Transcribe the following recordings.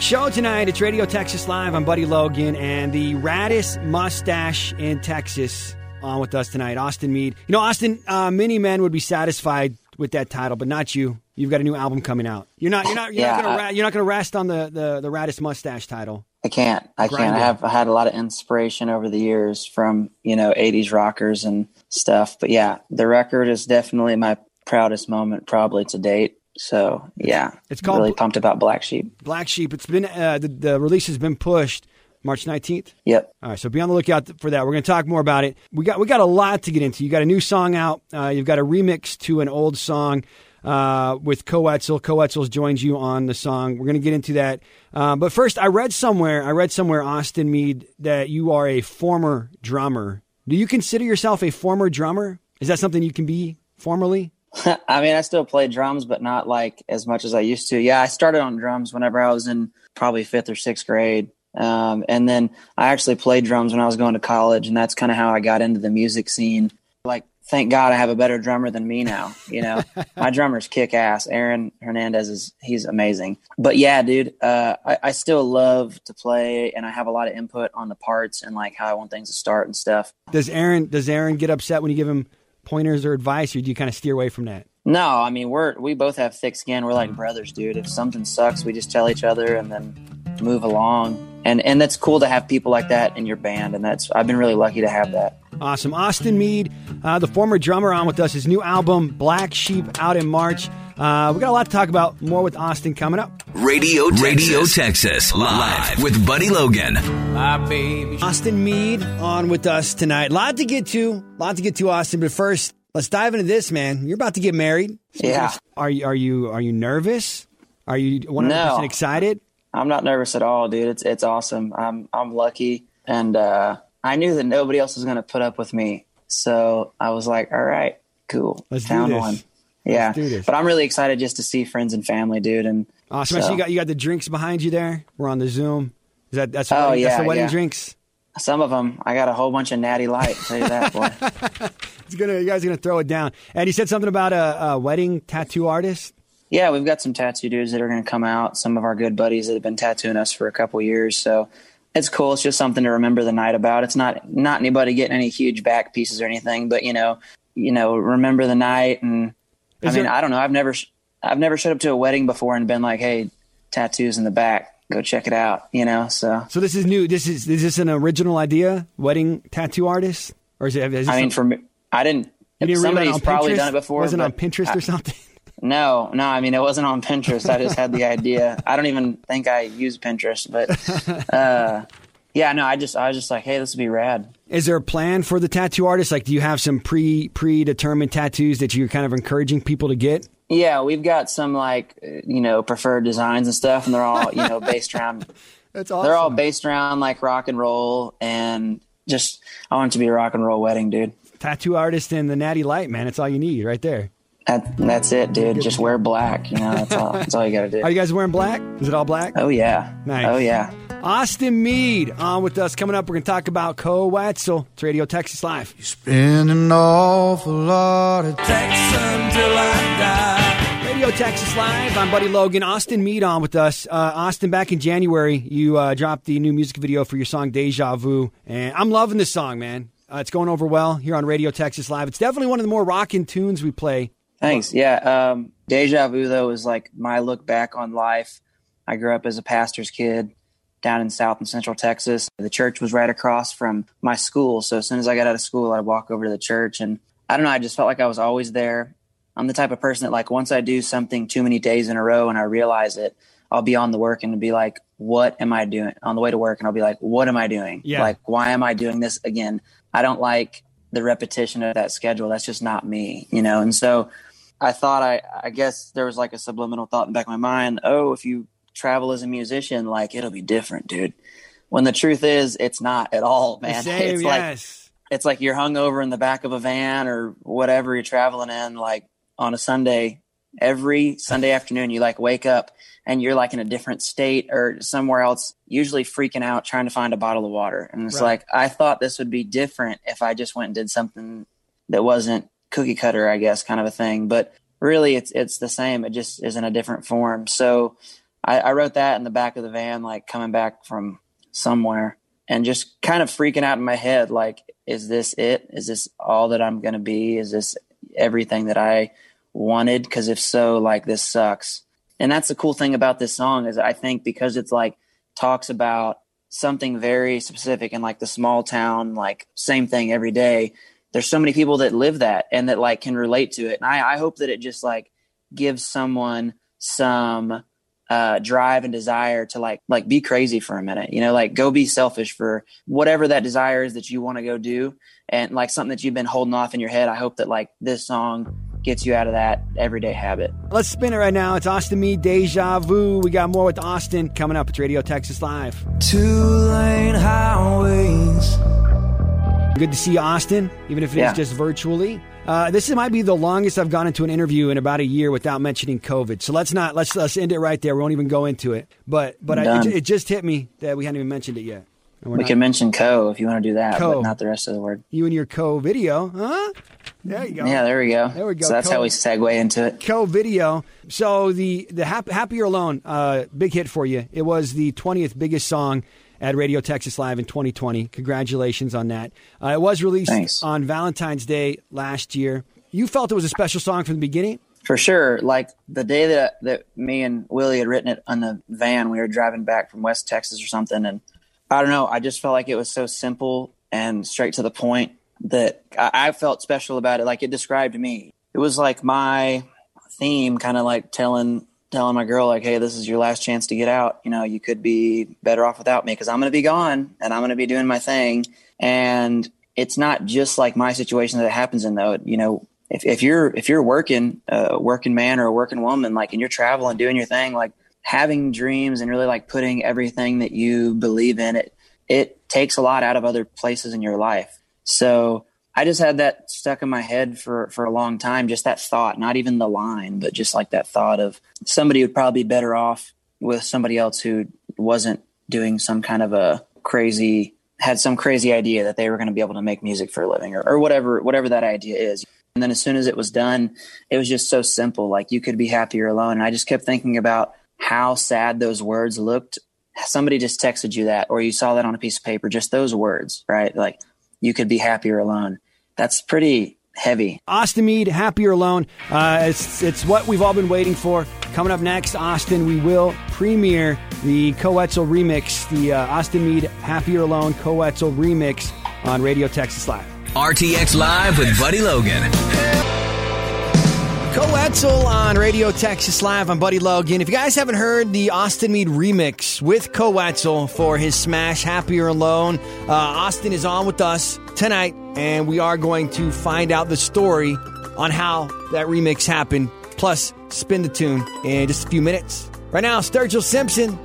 show tonight. It's Radio Texas Live. I'm Buddy Logan, and the raddest mustache in Texas on with us tonight, Austin Meade. You know, Austin, many men would be satisfied with that title, but not you. You've got a new album coming out. You're not going to rest on the raddest mustache title. I can't. I have had a lot of inspiration over the years from, 80s rockers and stuff. But yeah, the record is definitely my proudest moment probably to date. So yeah, it's called, really pumped about Black Sheep. Black Sheep. It's been the release has been pushed March 19th. Yep. All right, so be on the lookout for that. We're going to talk more about it. We got a lot to get into. You got a new song out. You've got a remix to an old song with Coetzel. Coetzel's joined you on the song. We're going to get into that. But first, I read somewhere, Austin Meade, that you are a former drummer. Do you consider yourself a former drummer? Is that something you can be formerly? I mean, I still play drums, but not like as much as I used to. Yeah, I started on drums whenever I was in probably 5th or 6th grade. And then I actually played drums when I was going to college, and that's kind of how I got into the music scene. Like, thank God I have a better drummer than me now. My drummer's kick ass. Aaron Hernandez he's amazing. But yeah, dude, I still love to play, and I have a lot of input on the parts and like how I want things to start and stuff. Does Aaron get upset when you give him pointers or advice, or do you kind of steer away from that? No, I mean, we both have thick skin. We're like brothers, dude. If something sucks, we just tell each other and then move along. And that's cool to have people like that in your band. And I've been really lucky to have that. Awesome. Austin Meade, the former drummer, on with us. His new album, Black Sheep, out in March. We got a lot to talk about. More with Austin coming up. Radio Texas live with Buddy Logan. My baby. Austin Meade on with us tonight. A lot to get to, Austin. But first, let's dive into this, man. You're about to get married. Yeah. Are you nervous? Are you 100% excited? I'm not nervous at all, dude. It's awesome. I'm lucky, and I knew that nobody else was going to put up with me. So I was like, all right, cool. Let's do this. One. Yeah. Let's do this. But I'm really excited just to see friends and family, dude. And awesome. So you got the drinks behind you there. We're on the Zoom. That's the wedding drinks. Some of them. I got a whole bunch of Natty Light. I'll tell you that, boy. You guys are gonna throw it down. And you said something about a wedding tattoo artist. Yeah, we've got some tattoo dudes that are going to come out. Some of our good buddies that have been tattooing us for a couple years. So it's cool. It's just something to remember the night about. It's not anybody getting any huge back pieces or anything, but remember the night. And I don't know. I've never showed up to a wedding before and been like, hey, tattoos in the back, go check it out. So this is new. Is this an original idea? Wedding tattoo artist, or is it? For me, I didn't. Somebody's probably done it before. Was it on Pinterest or something? No. I mean, it wasn't on Pinterest. I just had the idea. I don't even think I use Pinterest, but I was just like, hey, this would be rad. Is there a plan for the tattoo artist? Like, do you have some predetermined tattoos that you're kind of encouraging people to get? Yeah, we've got some preferred designs and stuff, and they're all based around. That's awesome. They're all based around like rock and roll, and just I want it to be a rock and roll wedding, dude. Tattoo artist and the Natty Light, man. It's all you need right there. That's it, dude. Just wear black. That's all you got to do. Are you guys wearing black? Is it all black? Oh, yeah. Nice. Oh, yeah. Austin Meade on with us. Coming up, we're going to talk about Coetzel. It's Radio Texas Live. You spend an awful lot of Texas till I die. Radio Texas Live. I'm Buddy Logan. Austin Meade on with us. Austin, back in January, you dropped the new music video for your song Deja Vu. And I'm loving this song, man. It's going over well here on Radio Texas Live. It's definitely one of the more rockin' tunes we play. Thanks. Yeah. Deja Vu, though, is like my look back on life. I grew up as a pastor's kid down in South and Central Texas. The church was right across from my school. So as soon as I got out of school, I'd walk over to the church. And I don't know, I just felt like I was always there. I'm the type of person that, like, once I do something too many days in a row and I realize it, I'll be on the work and be like, what am I doing? On the way to work, and I'll be like, what am I doing? Yeah. Like, why am I doing this again? I don't like the repetition of that schedule. That's just not me, And so I thought I guess there was like a subliminal thought in the back of my mind. Oh, if you travel as a musician, like, it'll be different, dude. When the truth is, it's not at all, man. Same, it's like you're hung over in the back of a van or whatever you're traveling in, like on a Sunday. Every Sunday afternoon, you like wake up and you're like in a different state or somewhere else, usually freaking out, trying to find a bottle of water. And it's like, I thought this would be different if I just went and did something that wasn't cookie cutter, I guess, kind of a thing. But really, it's the same. It just is in a different form. So I wrote that in the back of the van, like coming back from somewhere and just kind of freaking out in my head. Like, is this it? Is this all that I'm going to be? Is this everything that I wanted? 'Cause if so, like, this sucks. And that's the cool thing about this song is I think because it's like talks about something very specific and like the small town, like same thing every day. There's so many people that live that and that like can relate to it. And I hope that it just like gives someone some drive and desire to like be crazy for a minute, you know, like go be selfish for whatever that desire is that you want to go do. And like something that you've been holding off in your head. I hope that like this song gets you out of that everyday habit. Let's spin it right now. It's Austin Meade, Deja Vu. We got more with Austin coming up. It's Radio Texas Live. 2-lane highways. Good to see you, Austin, even if it is just virtually. This might be the longest I've gone into an interview in about a year without mentioning COVID. So let's end it right there. We won't even go into it. But it just hit me that we hadn't even mentioned it yet. We can mention co if you want to do that, but not the rest of the word. You and your co video, huh? There you go. Yeah, there we go. There we go. So that's how we segue into it. Co video. So the Happier Alone, big hit for you. It was the 20th biggest song at Radio Texas Live in 2020. Congratulations on that. It was released on Valentine's Day last year. You felt it was a special song from the beginning? For sure. Like the day that me and Willie had written it on the van, we were driving back from West Texas or something. And I don't know, I just felt like it was so simple and straight to the point that I felt special about it. Like it described me. It was like my theme, kind of like telling my girl, like, hey, this is your last chance to get out. You know, you could be better off without me because I'm going to be gone and I'm going to be doing my thing. And it's not just like my situation that it happens in, though. You know, if you're working, a working man or a working woman, like, and you're traveling, doing your thing, like having dreams and really like putting everything that you believe in it takes a lot out of other places in your life. So I just had that stuck in my head for a long time, just that thought, not even the line, but just like that thought of somebody would probably be better off with somebody else who wasn't doing some kind of had some crazy idea that they were going to be able to make music for a living or whatever that idea is. And then as soon as it was done, it was just so simple. Like you could be happier alone. And I just kept thinking about how sad those words looked. Somebody just texted you that, or you saw that on a piece of paper, just those words, right? Like you could be happier alone. That's pretty heavy. Austin Meade, Happier Alone. It's what we've all been waiting for. Coming up next, Austin, we will premiere the Coetzel remix, the Austin Meade, Happier Alone Coetzel remix on Radio Texas Live. RTX Live with Buddy Logan. Coetzel on Radio Texas Live. I'm Buddy Logan. If you guys haven't heard the Austin Meade remix with Coetzel for his smash Happier Alone, Austin is on with us tonight, and we are going to find out the story on how that remix happened, plus spin the tune in just a few minutes. Right now, Sturgill Simpson.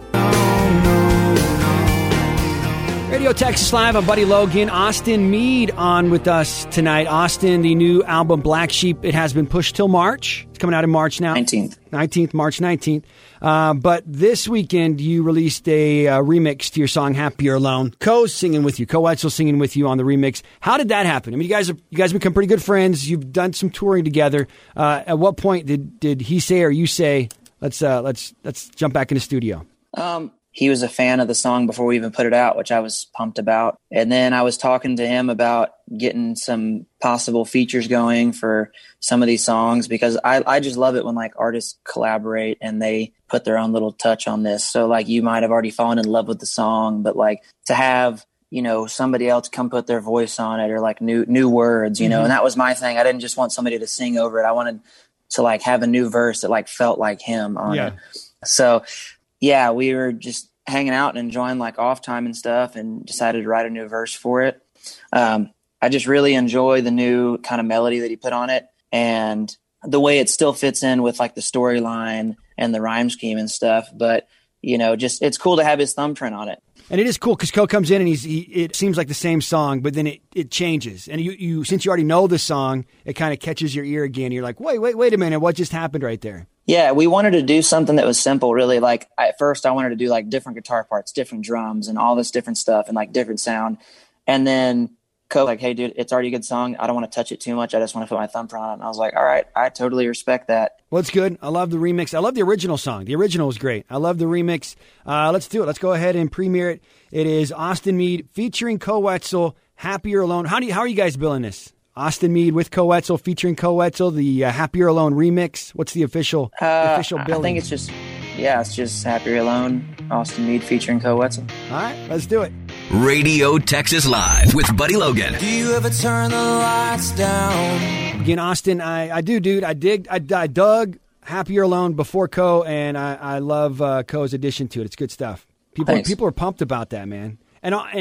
Radio Texas Live, I'm Buddy Logan. Austin Meade on with us tonight. Austin, the new album Black Sheep, it has been pushed till March. It's coming out in March now. March 19th. But this weekend, you released a remix to your song Happier Alone. Co's singing with you. Coetzel singing with you on the remix. How did that happen? I mean, you guys become pretty good friends. You've done some touring together. At what point did he say or you say, let's jump back in the studio? He was a fan of the song before we even put it out, which I was pumped about. And then I was talking to him about getting some possible features going for some of these songs, because I just love it when like artists collaborate and they put their own little touch on this. So like you might have already fallen in love with the song, but like to have, you know, somebody else come put their voice on it or like new words, you know, and that was my thing. I didn't just want somebody to sing over it. I wanted to like have a new verse that like felt like him on it. So yeah, we were just hanging out and enjoying like off time and stuff and decided to write a new verse for it. I just really enjoy the new kind of melody that he put on it and the way it still fits in with like the storyline and the rhyme scheme and stuff. But, you know, just it's cool to have his thumbprint on it. And it is cool because Co comes in and it seems like the same song, but then it changes. And you since you already know the song, it kind of catches your ear again. You're like, wait a minute, what just happened right there? Yeah, we wanted to do something that was simple, really. Like at first I wanted to do like different guitar parts, different drums and all this different stuff and like different sound. And then Co like, hey dude, it's already a good song. I don't want to touch it too much. I just want to put my thumbprint on it. And I was like, all right, I totally respect that. Well, it's good. I love the remix. I love the original song. The original was great. I love the remix. Let's do it. Let's go ahead and premiere it. It is Austin Meade featuring Co Wetzel, Happier Alone. How are you guys billing this? Austin Meade with Co Wetzel featuring Co Wetzel, the Happier Alone remix. What's the official billing? I think it's just Happier Alone, Austin Meade featuring Co Wetzel. All right, let's do it. Radio Texas Live with Buddy Logan. Do you ever turn the lights down? Again, Austin, I do, dude. I dug Happier Alone before Co, and I love Co's addition to it. It's good stuff. People are pumped about that, man. And on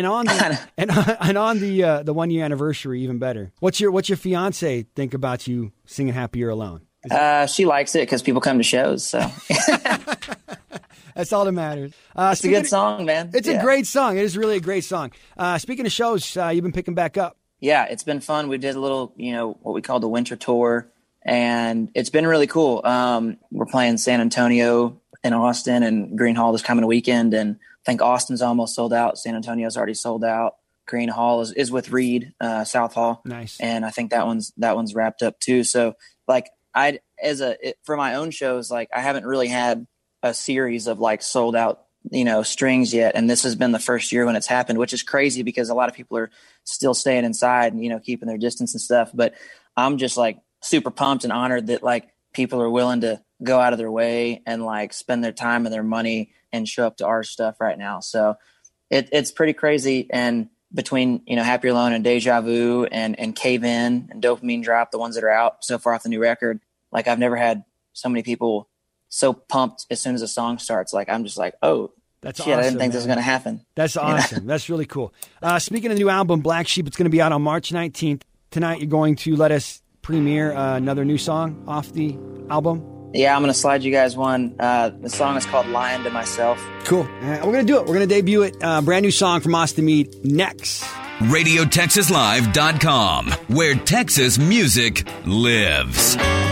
the 1 year anniversary, even better. What's your fiance think about you singing Happier Alone? She likes it because people come to shows. So that's all that matters. It's a good song, man. It's a great song. It is really a great song. Speaking of shows, you've been picking back up. Yeah, it's been fun. We did a little, what we call the winter tour, and it's been really cool. We're playing San Antonio and Austin and Green Hall this coming weekend, and I think Austin's almost sold out. San Antonio's already sold out. Green Hall is with Reed, South Hall. Nice. And I think that one's wrapped up too. So like for my own shows, like I haven't really had a series of like sold out, strings yet. And this has been the first year when it's happened, which is crazy because a lot of people are still staying inside and, keeping their distance and stuff. But I'm just like super pumped and honored that like people are willing to go out of their way and like spend their time and their money and show up to our stuff right now. So it's pretty crazy. And between, Happier Alone and Deja Vu and Cave In and Dopamine Drop, the ones that are out so far off the new record, like I've never had so many people so pumped as soon as a song starts. Like I'm just like, oh, that's shit, awesome, I didn't think man. this was going to happen. That's awesome. That's really cool. Speaking of the new album, Black Sheep, it's going to be out on March 19th. Tonight, you're going to let us premiere another new song off the album. Yeah, I'm going to slide you guys one. The song is called Lying to Myself. Cool. We're going to do it. We're going to debut it. Brand new song from Austin Meade next. RadioTexasLive.com, where Texas music lives.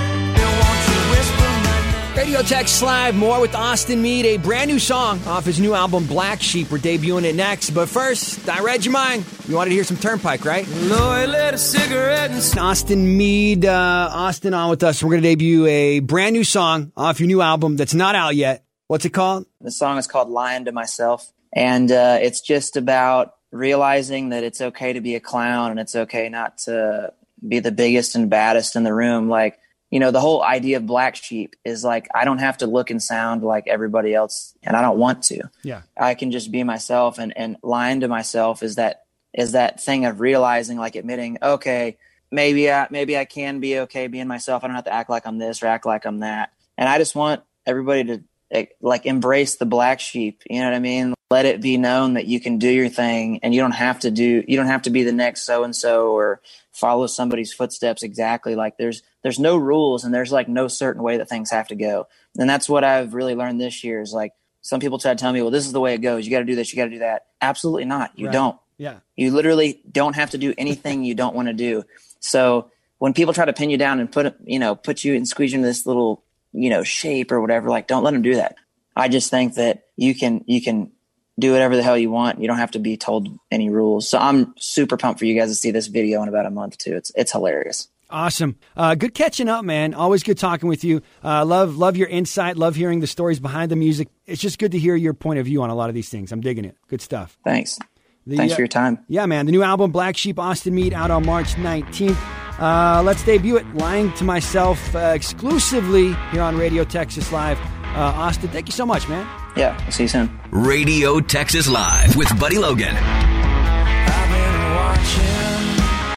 Radio Texas Live, more with Austin Meade, a brand new song off his new album, Black Sheep. We're debuting it next. But first, I read your mind. You wanted to hear some Turnpike, right? Lloyd lit a cigarette and Austin Meade, Austin on with us. We're going to debut a brand new song off your new album that's not out yet. What's it called? The song is called Lying to Myself. And it's just about realizing that it's okay to be a clown and it's okay not to be the biggest and baddest in the room. Like, the whole idea of Black Sheep is like, I don't have to look and sound like everybody else, and I don't want to. Yeah. I can just be myself, and lying to myself is that thing of realizing, like admitting, okay, maybe I can be okay being myself. I don't have to act like I'm this or act like I'm that. And I just want everybody to like embrace the black sheep. You know what I mean? Let it be known that you can do your thing, and you don't have to be the next so-and-so or follow somebody's footsteps exactly. Like there's no rules, and there's like no certain way that things have to go. And that's what I've really learned this year is like, some people try to tell me, well, this is the way it goes. You got to do this. You got to do that. Absolutely not. You don't. Yeah. You literally don't have to do anything you don't want to do. So when people try to pin you down and put you and squeeze you into this little, shape or whatever, like, don't let them do that. I just think that you can do whatever the hell you want. You don't have to be told any rules. So I'm super pumped for you guys to see this video in about a month too. It's hilarious. Awesome. Good catching up, man. Always good talking with you. Love your insight. Love hearing the stories behind the music. It's just good to hear your point of view on a lot of these things. I'm digging it. Good stuff. Thanks. Thanks for your time. Yeah, man. The new album, Black Sheep, Austin Meade, out on March 19th. Let's debut it. Lying to Myself, exclusively here on Radio Texas Live. Austin, thank you so much, man. Yeah, we'll see you soon. Radio Texas Live with Buddy Logan.